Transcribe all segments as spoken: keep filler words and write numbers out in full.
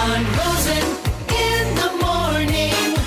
John Rosen in the morning.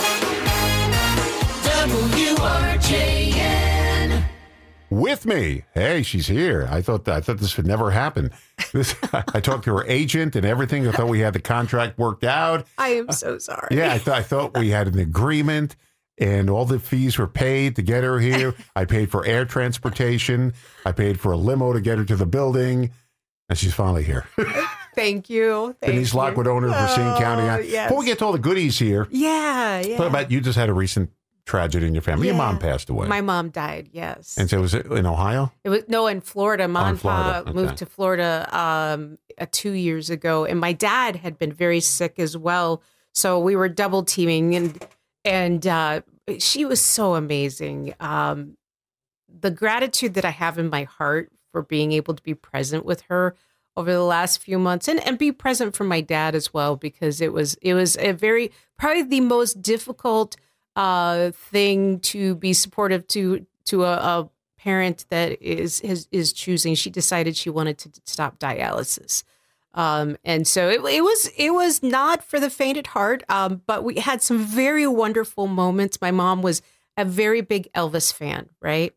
W R J N. With me. Hey, she's here. I thought I thought this would never happen. This I talked to her agent and everything. I thought we had the contract worked out. I am so sorry. Yeah, I thought I thought we had an agreement and all the fees were paid to get her here. I paid for air transportation. I paid for a limo to get her to the building. And she's finally here. Thank you. Thank Denise you. Lockwood, owner of Racine Oh, County. yes. Before we get to all the goodies here, Yeah, yeah. what about you just had a recent tragedy in your family? Your Yeah. mom passed away. My mom died, yes. And so was it in Ohio? It was no in Florida. Mom Oh, in and Florida. Pa Okay. moved to Florida um, uh, two years ago, and my dad had been very sick as well. So we were double teaming, and and uh, she was so amazing. Um, the gratitude that I have in my heart for being able to be present with her over the last few months, and, and be present for my dad as well, because it was it was a very probably the most difficult uh, thing to be supportive to to a, a parent that is, is is choosing. She decided she wanted to stop dialysis, um, and so it, it was it was not for the faint at heart. Um, but we had some very wonderful moments. My mom was a very big Elvis fan, right?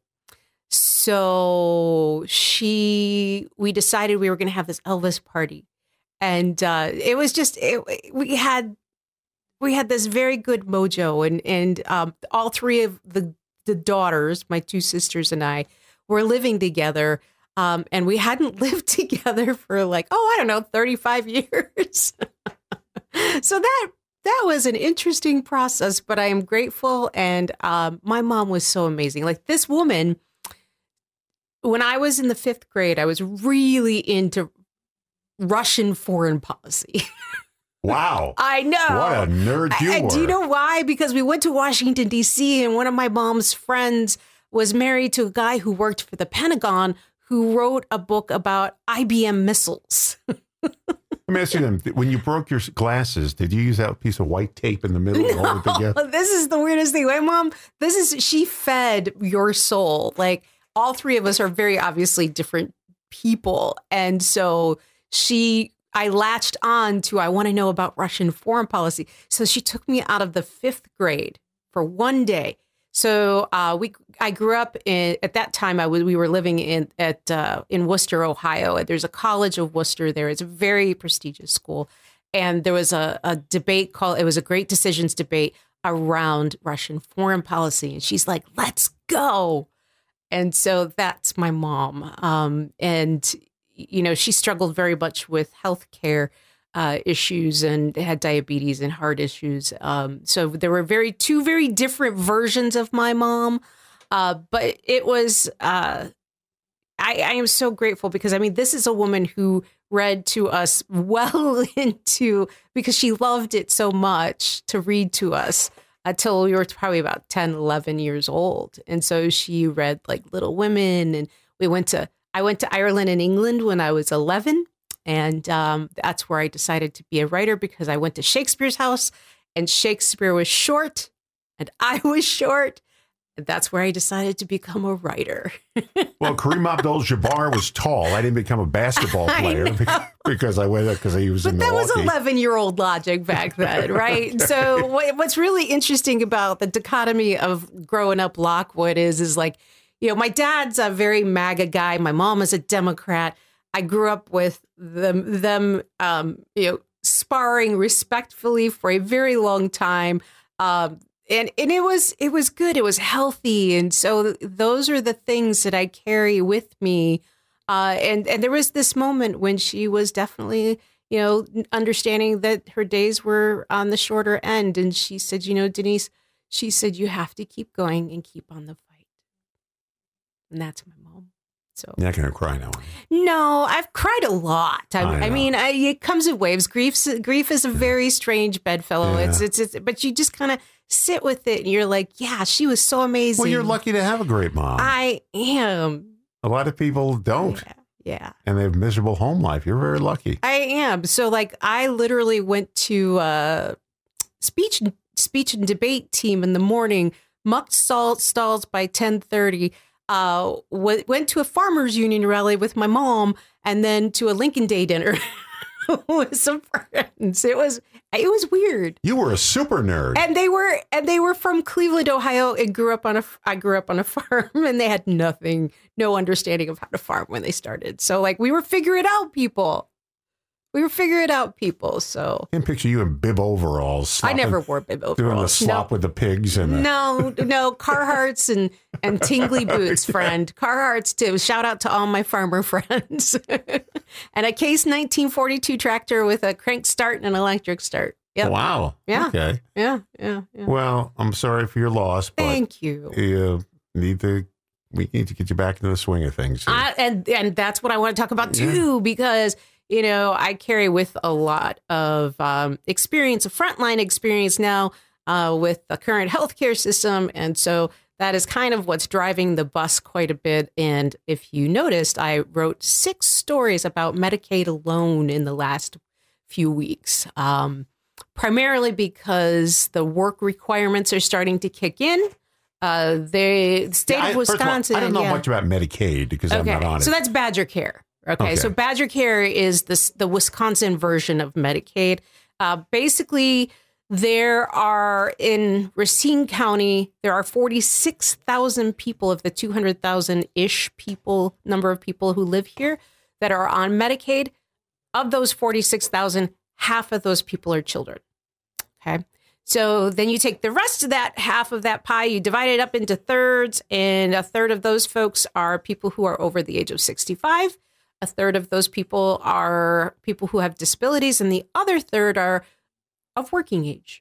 So she, we decided we were going to have this Elvis party, and uh, it was just it, we had we had this very good mojo, and and um, all three of the the daughters, my two sisters and I, were living together, um, and we hadn't lived together for like oh I don't know thirty-five years. So that that was an interesting process, but I am grateful, and um, my mom was so amazing. Like this woman. When I was in the fifth grade, I was really into Russian foreign policy. Wow. I know. What a nerd you I- were. Do you know why? Because we went to Washington, D C, and one of my mom's friends was married to a guy who worked for the Pentagon who wrote a book about I B M missiles. Let me ask you then, when you broke your glasses, did you use that piece of white tape in the middle to hold it together? This is the weirdest thing. My mom, this is, she fed your soul. Like, all three of us are very obviously different people. And so she, I latched on to, I want to know about Russian foreign policy. So she took me out of the fifth grade for one day. So uh, we, I grew up in, at that time, I was, we were living in, at, uh, in Worcester, Ohio. There's a college of Worcester there. It's a very prestigious school. And there was a, a debate called, it was a great decisions debate around Russian foreign policy. And she's like, let's go. And so that's my mom. Um, and, you know, she struggled very much with healthcare uh, issues and had diabetes and heart issues. Um, so there were very two very different versions of my mom. Uh, but it was uh, I, I am so grateful because, I mean, this is a woman who read to us well into because she loved it so much to read to us. Until we were probably about ten, eleven years old. And so she read like Little Women, and we went to, I went to Ireland and England when I was eleven. And um, that's where I decided to be a writer because I went to Shakespeare's house and Shakespeare was short and I was short. And that's where I decided to become a writer. Well, Kareem Abdul-Jabbar was tall. I didn't become a basketball I player know. because I went because he was But in that was Milwaukee. eleven-year-old logic back then, right? So what, what's really interesting about the dichotomy of growing up Lockwood is, is like, you know, my dad's a very MAGA guy. My mom is a Democrat. I grew up with them, them um, you know, sparring respectfully for a very long time. Um, and and it was it was good. It was healthy. And so those are the things that I carry with me. Uh, and, and there was this moment when she was definitely, you know, understanding that her days were on the shorter end. And she said, you know, Denise, she said, you have to keep going and keep on the fight. And that's my mom. So You're not going to cry now. no, I've cried a lot. I, I I, know. mean, I, it comes in waves. Grief, grief is a very strange bedfellow. Yeah. It's, it's, it's, but you just kind of sit with it and you're like, yeah, she was so amazing. Well, you're lucky to have a great mom. I am. A lot of people don't, Yeah. Yeah. and they have miserable home life. You're very lucky. I am. So like I literally went to uh speech speech and debate team in the morning, mucked salt stalls by ten thirty, uh w- went to a farmers union rally with my mom and then to a Lincoln Day dinner. with some friends. It was it was weird. You were a super nerd. And they were and they were from Cleveland, Ohio, and grew up on a I grew up on a farm, and they had nothing, no understanding of how to farm when they started. So like we were figure it out people. We were figure it out people. So I can picture you in bib overalls. I slopping- never wore bib overalls. doing the slop no. with the pigs and the, No, no, Carhartts and, and tingly boots, friend. Carhartts too. Shout out to all my farmer friends. And a Case nineteen forty-two tractor with a crank start and an electric start. Yep. Wow. Yeah. Okay. Yeah, yeah, yeah. Well, I'm sorry for your loss, but Thank you. you need to. We need to get you back into the swing of things. here. I, and and that's what I want to talk about too, because you know I carry with a lot of um, experience, a frontline experience now uh, with the current healthcare system, and so that is kind of what's driving the bus quite a bit. And if you noticed, I wrote six stories about Medicaid alone in the last few weeks, um, primarily because the work requirements are starting to kick in. Uh, the state Yeah, I- of first all, Wisconsin. I don't know yeah. much about Medicaid because I'm not on it. So that's Badger Care. Okay. Okay. So Badger Care is the, the Wisconsin version of Medicaid. Uh, basically, there are in Racine County, there are forty-six thousand people of the two hundred thousand ish people, number of people who live here that are on Medicaid. Of those forty-six thousand, half of those people are children. Okay. So then you take the rest of that half of that pie, you divide it up into thirds, and a third of those folks are people who are over the age of sixty-five. A third of those people are people who have disabilities, and the other third are of working age.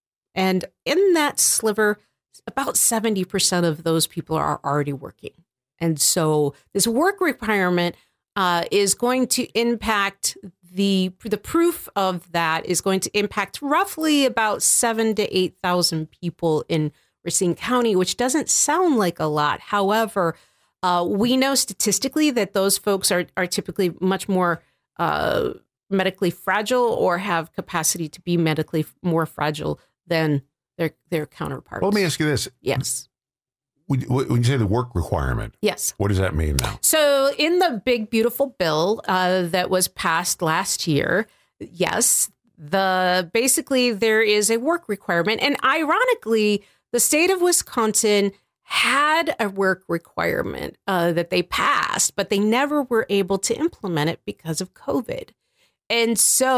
And in that sliver, about seventy percent of those people are already working. And so this work requirement uh, is going to impact the the proof of that is going to impact roughly about seven to eight thousand people in Racine County, which doesn't sound like a lot. However, uh, we know statistically that those folks are are typically much more uh, medically fragile or have capacity to be medically more fragile than their their counterparts. Well, let me ask you this. Yes. When when you say the work requirement, Yes. what does that mean now? So in the big, beautiful bill uh, that was passed last year, yes, the basically there is a work requirement. And ironically, the state of Wisconsin had a work requirement uh, that they passed, but they never were able to implement it because of COVID. And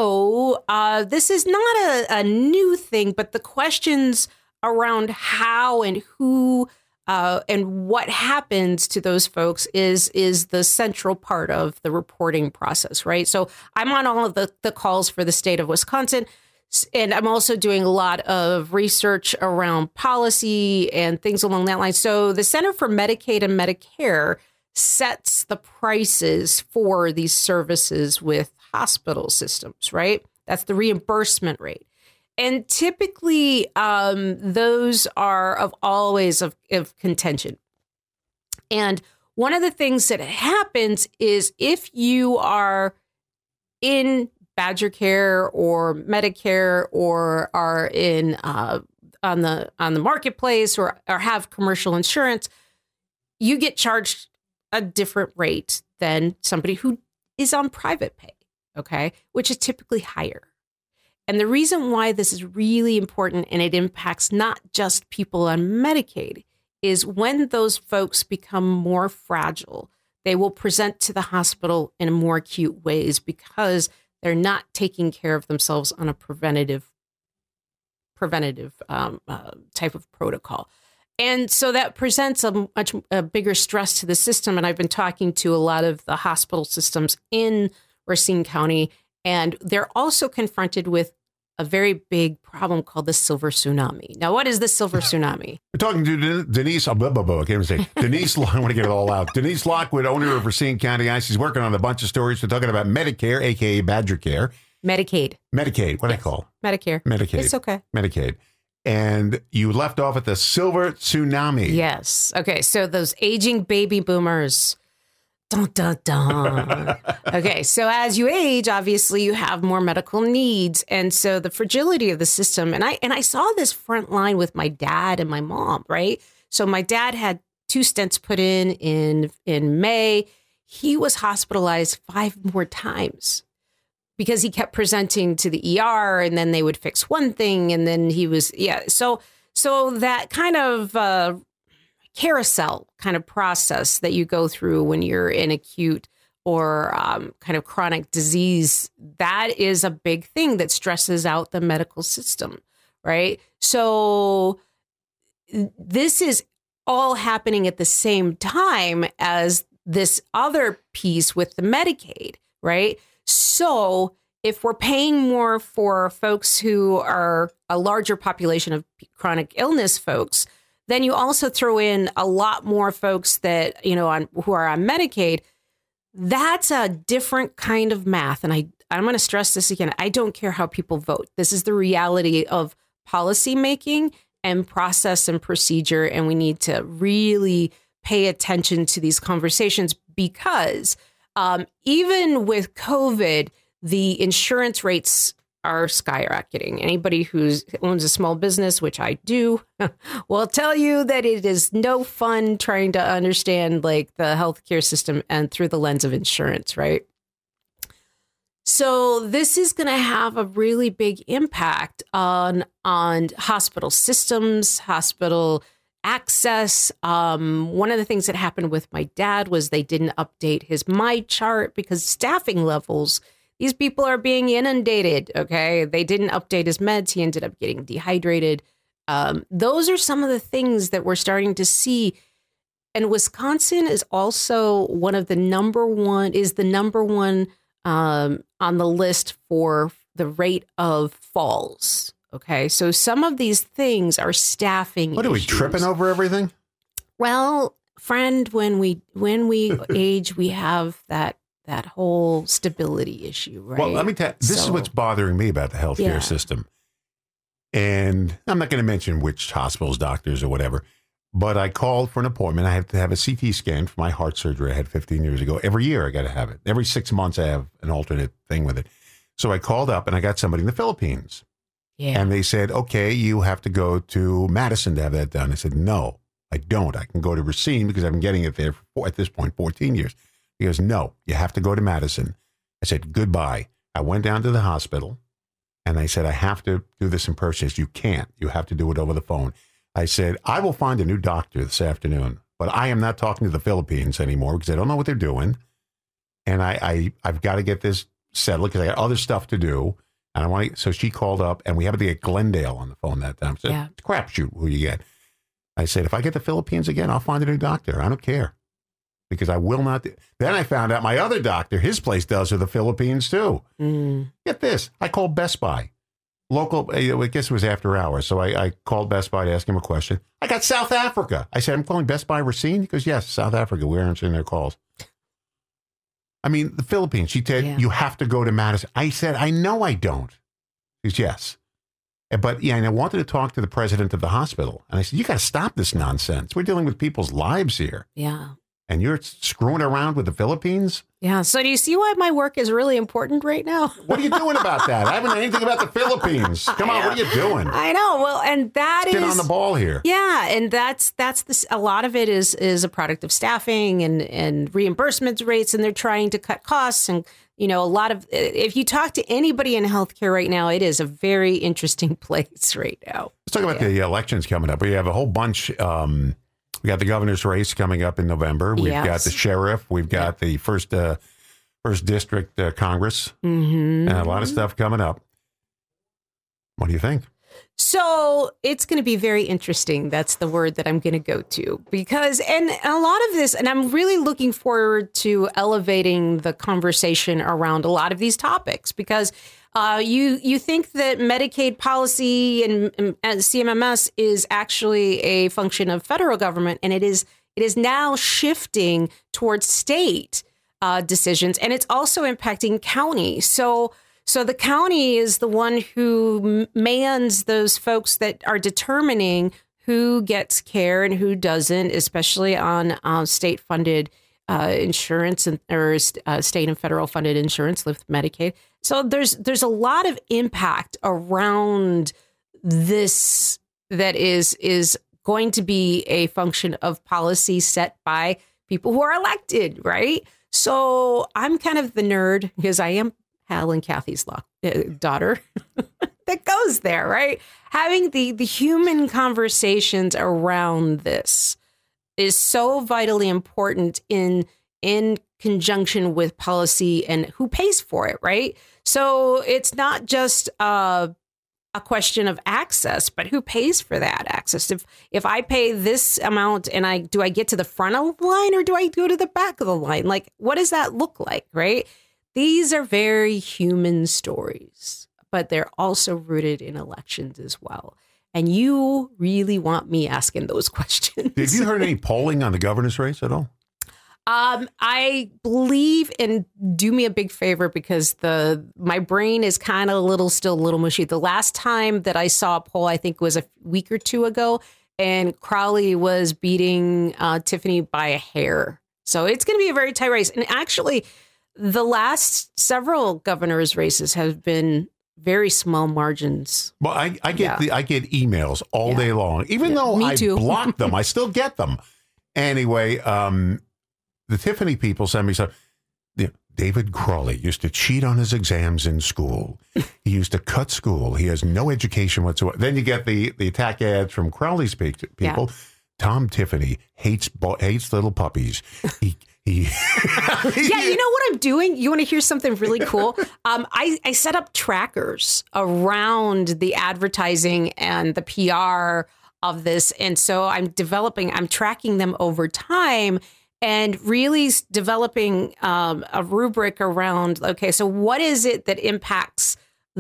so uh, this is not a, a new thing, but the questions around how and who Uh, and what happens to those folks is is the central part of the reporting process, right? So I'm on all of the, the calls for the state of Wisconsin, and I'm also doing a lot of research around policy and things along that line. So the Center for Medicaid and Medicare sets the prices for these services with hospital systems, right? That's the reimbursement rate. And typically, um, those are of always of, of contention. And one of the things that happens is if you are in Badger Care or Medicare or are in uh, on the on the marketplace or or have commercial insurance, you get charged a different rate than somebody who is on private pay, okay, which is typically higher. And the reason why this is really important and it impacts not just people on Medicaid is when those folks become more fragile, they will present to the hospital in more acute ways because they're not taking care of themselves on a preventative preventative um, uh, type of protocol. And so that presents a much a bigger stress to the system. And I've been talking to a lot of the hospital systems in Racine County, and they're also confronted with a very big problem called the silver tsunami. Now, what is the silver tsunami? We're talking to Den- Denise, oh, blah, blah, blah, I can't even say, Denise, I want to get it all out. Denise Lockwood, owner of Racine County Ice. She's working on a bunch of stories. We're talking about Medicare, A K A Badger Care. Medicaid. Medicaid, what do I call? Medicare. Medicaid. It's okay. Medicaid. And you left off at the silver tsunami. Yes. Okay. So those aging baby boomers. Dun, dun, dun. Okay. So as you age, obviously you have more medical needs. And so the fragility of the system, and I and I saw this front line with my dad and my mom, right? So my dad had two stents put in in in May. He was hospitalized five more times. because he kept presenting to the E R, and then they would fix one thing, and then he was yeah. So so that kind of uh, carousel kind of process that you go through when you're in acute or um, kind of chronic disease, that is a big thing that stresses out the medical system, right? So this is all happening at the same time as this other piece with the Medicaid, right? So if we're paying more for folks who are a larger population of chronic illness folks, then you also throw in a lot more folks that, you know, on who are on Medicaid. That's a different kind of math. And I, I'm going to stress this again. I don't care how people vote. This is the reality of policy making and process and procedure. And we need to really pay attention to these conversations because um, even with COVID, the insurance rates are skyrocketing. Anybody who owns a small business, which I do, will tell you that it is no fun trying to understand like the healthcare system and through the lens of insurance, right? So this is going to have a really big impact on on hospital systems, hospital access. Um, one of the things that happened with my dad was they didn't update his My Chart because staffing levels. These people are being inundated, okay? They didn't update his meds. He ended up getting dehydrated. Um, those are some of the things that we're starting to see. And Wisconsin is also one of the number one, is the number one um, on the list for the rate of falls, okay? So some of these things are staffing What are we, issues. tripping over everything? Well, friend, when we when we age, we have that that whole stability issue, right? Well, let me tell you, this is So- what's bothering me about the healthcare Yeah. system. And I'm not going to mention which hospitals, doctors, or whatever, but I called for an appointment. I have to have a C T scan for my heart surgery I had fifteen years ago. Every year I got to have it. Every six months I have an alternate thing with it. So I called up and I got somebody in the Philippines. Yeah. And they said, okay, you have to go to Madison to have that done. I said, no, I don't. I can go to Racine because I've been getting it there for, at this point, fourteen years. He goes, no, you have to go to Madison. I said, goodbye. I went down to the hospital and I said, I have to do this in person. He said, you can't. You have to do it over the phone. I said, I will find a new doctor this afternoon, but I am not talking to the Philippines anymore because I don't know what they're doing. And I, I, I've got to get this settled because I got other stuff to do. And I want to, so she called up and we happened to get Glendale on the phone that time. So Yeah. it's a crapshoot who you get. I said, if I get the Philippines again, I'll find a new doctor. I don't care. Because I will not. Then I found out my other doctor, his place does to the Philippines too. Mm. Get this. I called Best Buy. Local, I guess it was after hours. So I, I called Best Buy to ask him a question. I got South Africa. I said, I'm calling Best Buy Racine. He goes, yes, South Africa. We're answering their calls. I mean, the Philippines. She said, Yeah. you have to go to Madison. I said, I know I don't. He goes, yes. But yeah, and I wanted to talk to the president of the hospital. And I said, you got to stop this nonsense. We're dealing with people's lives here. Yeah. And you're screwing around with the Philippines? Yeah. So do you see why my work is really important right now? What are you doing about that? I haven't heard anything about the Philippines. Come on, what are you doing? I know. Well, and that Get is on the ball here. Yeah, and that's that's this. A lot of it is is a product of staffing and and reimbursement rates, and they're trying to cut costs. And you know, a lot of if you talk to anybody in healthcare right now, it is a very interesting place right now. Let's talk about the elections coming up. We have a whole bunch. Um, we got the governor's race coming up in November. We've Yes. got the sheriff. We've got the first uh, first district uh, Congress, Mm-hmm. and a lot of stuff coming up. What do you think? So it's going to be very interesting. That's the word that I'm going to go to because, and a lot of this, and I'm really looking forward to elevating the conversation around a lot of these topics because uh, you you think that Medicaid policy and, and C M M S is actually a function of federal government, and it is it is now shifting towards state uh, decisions, and it's also impacting county. So. So the county is the one who mans those folks that are determining who gets care and who doesn't, especially on uh, state-funded uh, insurance and or uh, state and federal funded insurance, with Medicaid. So there's there's a lot of impact around this that is is going to be a function of policy set by people who are elected, right? So I'm kind of the nerd because I am Hal and Kathy's lo- uh, daughter that goes there, right? Having the, the human conversations around this is so vitally important in in conjunction with policy and who pays for it, right? So it's not just uh, a question of access, but who pays for that access? If if I pay this amount and I do I get to the front of the line or do I go to the back of the line? Like, what does that look like, right? These are very human stories, but they're also rooted in elections as well. And you really want me asking those questions. Have you heard any polling on the governor's race at all? Um, I believe, and do me a big favor because the my brain is kind of a little still a little mushy. The last time that I saw a poll, I think was a week or two ago, and Crowley was beating uh, Tiffany by a hair. So it's going to be a very tight race. And actually, the last several governor's races have been very small margins. Well, I, I get Yeah. the I get emails all Yeah. day long, even Yeah. though Me I too. block them. I still get them anyway. Um, the Tiffany people send me some. You know, David Crowley used to cheat on his exams in school. He used to cut school. He has no education whatsoever. Then you get the the attack ads from Crowley's pe- people. Yeah. Tom Tiffany hates bo- hates little puppies. He he. Yeah, you know what I'm doing? You want to hear something really cool? Um, I, I set up trackers around the advertising and the P R of this. And so I'm developing, I'm tracking them over time and really s- developing um, a rubric around, okay, so what is it that impacts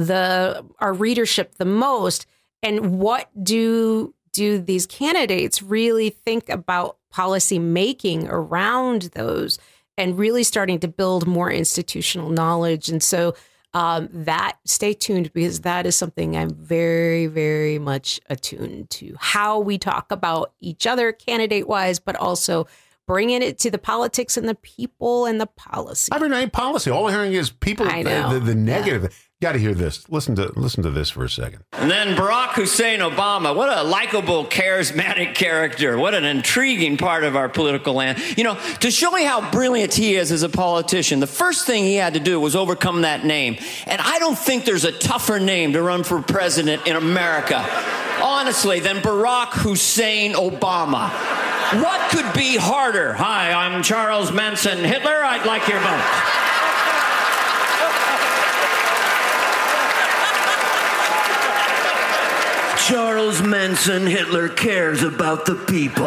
the our readership the most? And what do do these candidates really think about policy making around those and really starting to build more institutional knowledge? And so um, that stay tuned because that is something I'm very, very much attuned to. How we talk about each other candidate wise, but also bringing it to the politics and the people and the policy. I mean, ain't policy. All I'm hearing is people. I know. The, the, the negative. Got to hear this. Listen to listen to this for a second. And then Barack Hussein Obama, what a likable, charismatic character. What an intriguing part of our political land. You know, to show you how brilliant he is as a politician, the first thing he had to do was overcome that name. And I don't think there's a tougher name to run for president in America, honestly, than Barack Hussein Obama. What could be harder? Hi, I'm Charles Manson Hitler. I'd like your vote. Charles Manson Hitler cares about the people.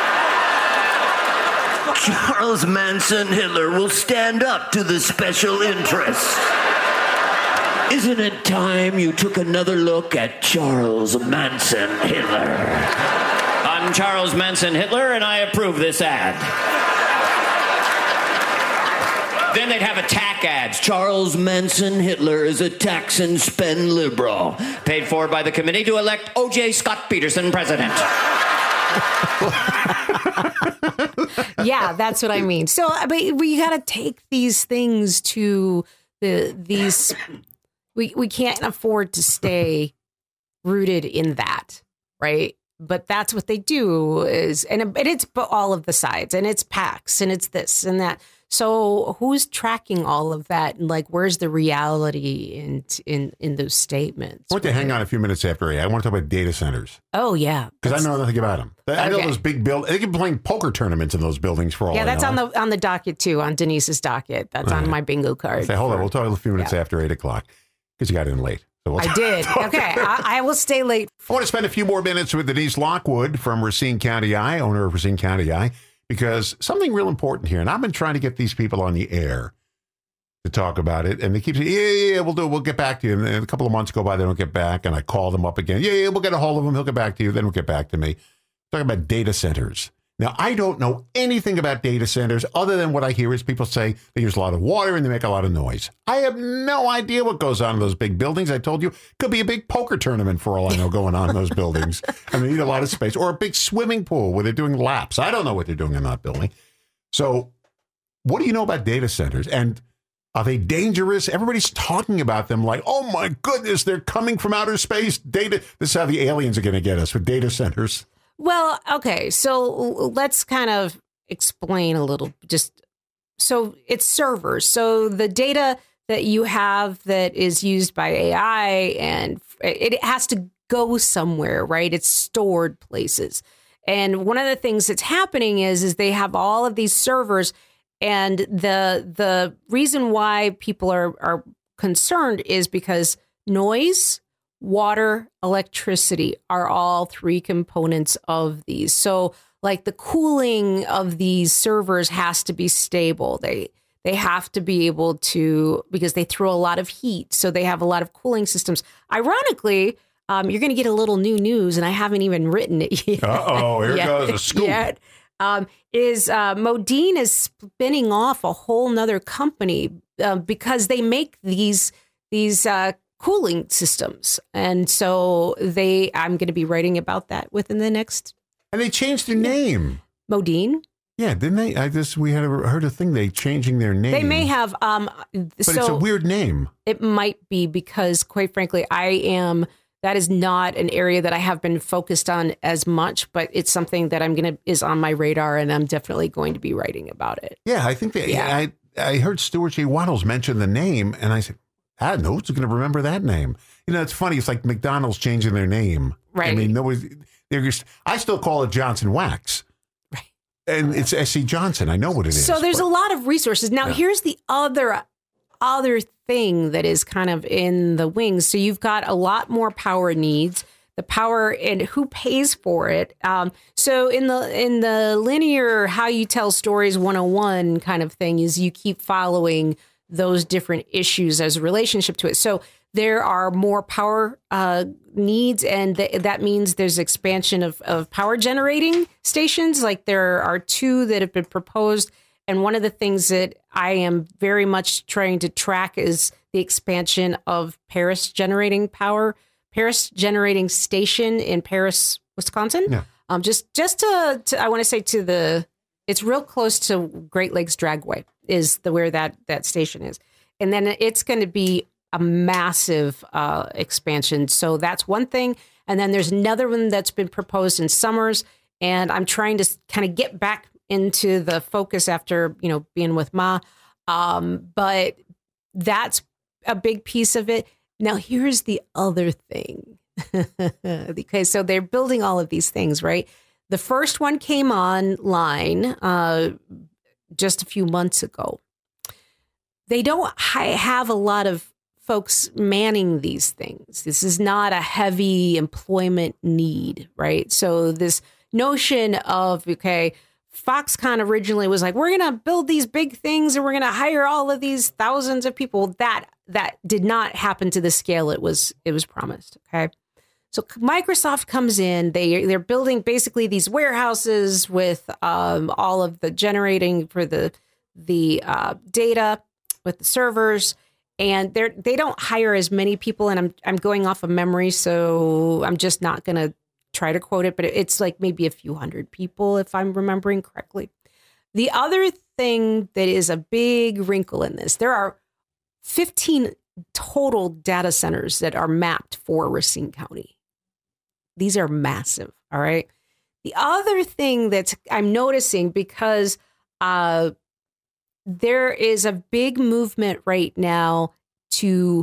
Charles Manson Hitler will stand up to the special interests. Isn't it time you took another look at Charles Manson Hitler? I'm Charles Manson Hitler, and I approve this ad. Then they'd have attack ads. Charles Manson Hitler is a tax and spend liberal. Paid for by the committee to elect O J Scott Peterson president. Yeah, that's what I mean. So, but we got to take these things to the these. We we can't afford to stay rooted in that, right? But that's what they do is, and it, it's all of the sides, and it's PACs, and it's this and that. So who's tracking all of that? And like, where's the reality in in in those statements? I want to hang on a few minutes after eight. I want to talk about data centers Oh yeah, because I know nothing about them. I know Okay. those big buildings. They can be playing poker tournaments in those buildings for all yeah. I That's know. on the on the docket too, on Denise's docket. That's on my bingo card. Say, hold on, for- we'll talk a few minutes Yeah. after eight o'clock because you got in late. So we'll I did. Okay, I, I will stay late. I want to spend a few more minutes with Denise Lockwood from Racine County Eye, owner of Racine County Eye, because something real important here. And I've been trying to get these people on the air to talk about it. And they keep saying, yeah, yeah, yeah, we'll do it. We'll get back to you. And then a couple of months go by, they don't get back. And I call them up again. Yeah, yeah, we'll get a hold of him. He'll get back to you. Then he'll get back to me. Talking about data centers. Now, I don't know anything about data centers other than what I hear is people say they use a lot of water and they make a lot of noise. I have no idea what goes on in those big buildings. I told you, could be a big poker tournament for all I know going on in those buildings. And they need a lot of space. Or a big swimming pool where they're doing laps. I don't know what they're doing in that building. So what do you know about data centers? And are they dangerous? Everybody's talking about them like, oh my goodness, they're coming from outer space. Data. This is how the aliens are going to get us with data centers. Well, okay, so let's kind of explain a little. Just so it's servers. So the data that you have that is used by A I, and it has to go somewhere, right? It's stored places. And one of the things that's happening is, is they have all of these servers, and the the reason why people are, are concerned is because noise, water, electricity are all three components of these. So like the cooling of these servers has to be stable. They they have to be able to, because they throw a lot of heat. So they have a lot of cooling systems. Ironically, um, you're going to get a little new news, and I haven't even written it yet. Uh-oh, here yet, goes a scoop. Yet. Um, is uh, Modine is spinning off a whole nother company uh, because they make these these uh, cooling systems. And so they, I'm going to be writing about that within the next. And they changed their name. Modine. Yeah, didn't they? I just, we had a, heard a thing, they changing their name. They may have. Um, But so it's a weird name. It might be because, quite frankly, I am, that is not an area that I have been focused on as much, but it's something that I'm going to, is on my radar, and I'm definitely going to be writing about it. Yeah, I think that, Yeah. I, I heard Stuart J. Waddles mention the name, and I said, I don't know who's going to remember that name. You know, it's funny. It's like McDonald's changing their name. Right. I mean, nobody, they're just, I still call it Johnson Wax. Right. And it's S C Johnson. I know what it is. So there's but- a lot of resources. Now, Yeah. here's the other other thing that is kind of in the wings. So you've got a lot more power needs, the power and who pays for it. Um, so in the in the linear how you tell stories one oh one kind of thing is you keep following those different issues as a relationship to it. So there are more power uh, needs, and th- that means there's expansion of, of power generating stations. Like there are two that have been proposed. And one of the things that I am very much trying to track is the expansion of Paris generating power, Paris generating station in Paris, Wisconsin. Yeah. Um, just just to, to I want to say to the, it's real close to Great Lakes Dragway is the where that that station is, and then it's going to be a massive uh, expansion. So that's one thing. And then there's another one that's been proposed in Summers, and I'm trying to kind of get back into the focus after, you know, being with Ma. Um, but that's a big piece of it. Now, here's the other thing. Because so they're building all of these things, right? The first one came online uh, just a few months ago. They don't hi- have a lot of folks manning these things. This is not a heavy employment need, right? So this notion of, okay, Foxconn originally was like, we're going to build these big things and we're going to hire all of these thousands of people. That that did not happen to the scale it was it was promised. Okay, so Microsoft comes in. They they're building basically these warehouses with um, all of the generating for the the uh, data with the servers, and they they don't hire as many people. And I'm I'm going off of memory, so I'm just not going to try to quote it, but it's like maybe a few hundred people, if I'm remembering correctly. The other thing that is a big wrinkle in this, there are fifteen total data centers that are mapped for Racine County. These are massive, all right? The other thing that I'm noticing, because uh, there is a big movement right now to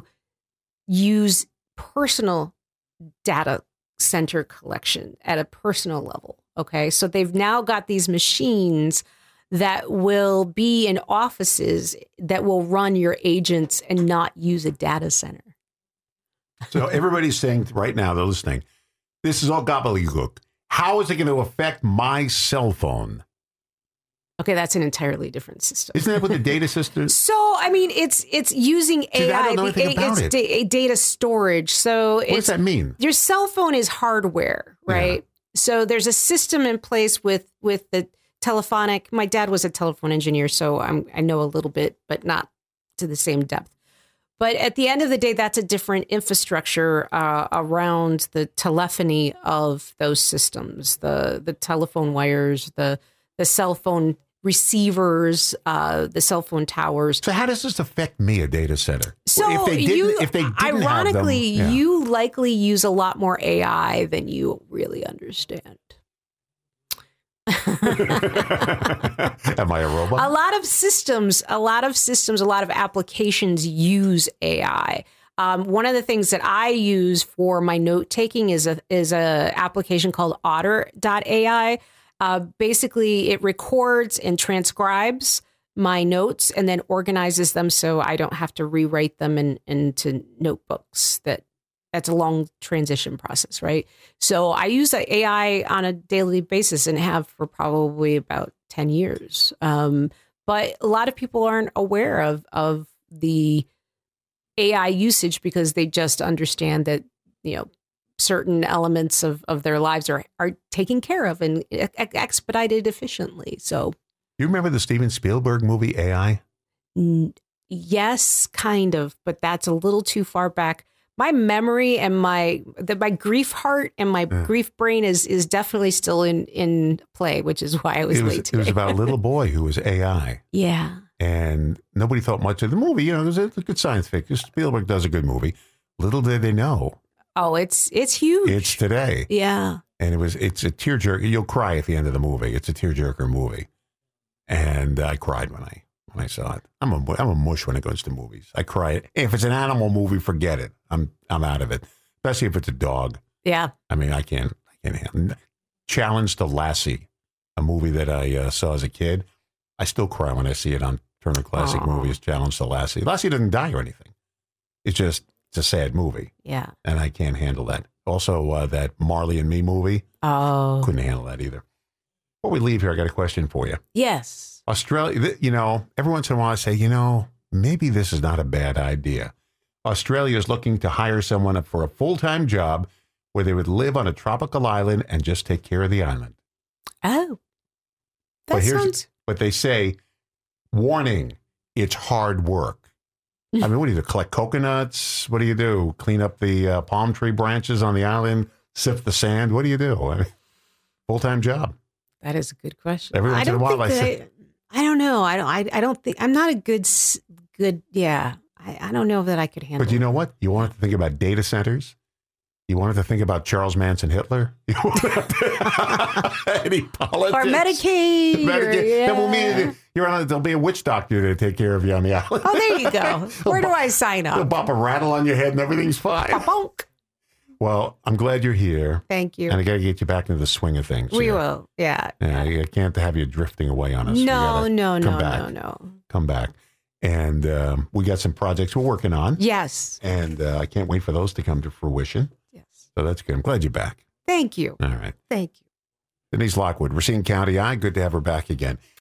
use personal data center collection at a personal level. Okay. So they've now got these machines that will be in offices that will run your agents and not use a data center. So everybody's saying right now, they're listening, this is all gobbledygook. How is it going to affect my cell phone? Okay, that's an entirely different system. Isn't that what the data system? So, I mean, it's it's using See, A I. I don't know the anything A- about it's it. da- data storage. So What does it's that mean? your cell phone is hardware, right? So there's a system in place with with the telephonic. My dad was a telephone engineer, so I'm, I know a little bit, but not to the same depth. But at the end of the day, that's a different infrastructure uh, around the telephony of those systems, the the telephone wires, the the cell phone receivers, uh, the cell phone towers. So how does this affect me, a data center? So if they didn't, you, if they didn't ironically, have them, yeah. you likely use a lot more A I than you really understand. Am I a robot? A lot of systems, a lot of systems, a lot of applications use A I. Um, one of the things that I use for my note taking is a is a application called Otter dot A I. Uh, basically, it records and transcribes my notes and then organizes them so I don't have to rewrite them in, into notebooks. That that's a long transition process, right? So I use the A I on a daily basis and have for probably about ten years. Um, but a lot of people aren't aware of of the A I usage because they just understand that, you know, certain elements of, of their lives are, are taken care of and e- expedited efficiently. So, You remember the Steven Spielberg movie A I? n- yes, kind of, but that's a little too far back. My memory and my the, my grief heart and my Yeah. grief brain is is definitely still in, in play, which is why I was It was, late it today. was about a little boy who was A I. yeah. And nobody thought much of the movie. You know, it was a, a good science fiction. Spielberg does a good movie. Little did they know, Oh, it's it's huge. it's today. yeah. And it was it's a tearjerker. You'll cry at the end of the movie. It's a tearjerker movie. And I cried when I when I saw it. I'm a I'm a mush when it goes to movies. I cry. If it's an animal movie, forget it. I'm I'm out of it. Especially if it's a dog. Yeah. I mean, I can't I can't handle. Challenge to Lassie, a movie that I uh, saw as a kid. I still cry when I see it on Turner Classic Aw. Movies. Challenge to Lassie. Lassie doesn't die or anything. It's just it's a sad movie, Yeah. and I can't handle that. Also, uh, that Marley and Me movie, Oh. couldn't handle that either. Before we leave here, I got a question for you. Yes. Australia, th- you know, every once in a while I say, you know, maybe this is not a bad idea. Australia is looking to hire someone for a full-time job where they would live on a tropical island and just take care of the island. Oh. That But here's- sounds But they say, warning, it's hard work. I mean, what do you do? Collect coconuts? What do you do? Clean up the uh, palm tree branches on the island? Sift the sand? What do you do? I mean, full-time job. that is a good question. Every I once in a don't while think I that say- I, I don't know. I don't I, I don't think I'm not a good s- good yeah. I, I don't know that I could handle But you it. know what? You wanted to think about data centers. You wanted to think about Charles Manson Hitler. You wanted to- Any politics. or Medicaid. or- Medicaid. That will yeah. mean you're on. There'll be a witch doctor to take care of you on the island. Oh, there you go. Where do I sign They'll up? bop a rattle on your head and everything's fine. Bonk. Well, I'm glad you're here, Thank you. and I got to get you back into the swing of things. We here. will. Yeah. Yeah, I can't have you drifting away on us. We No, gotta no, come no, back. no, no. Come back, and um, we got some projects we're working on, Yes. and uh, I can't wait for those to come to fruition. Yes. So that's good. I'm glad you're back. Thank you. All right. Thank you. Denise Lockwood, Racine County Eye. Good to have her back again.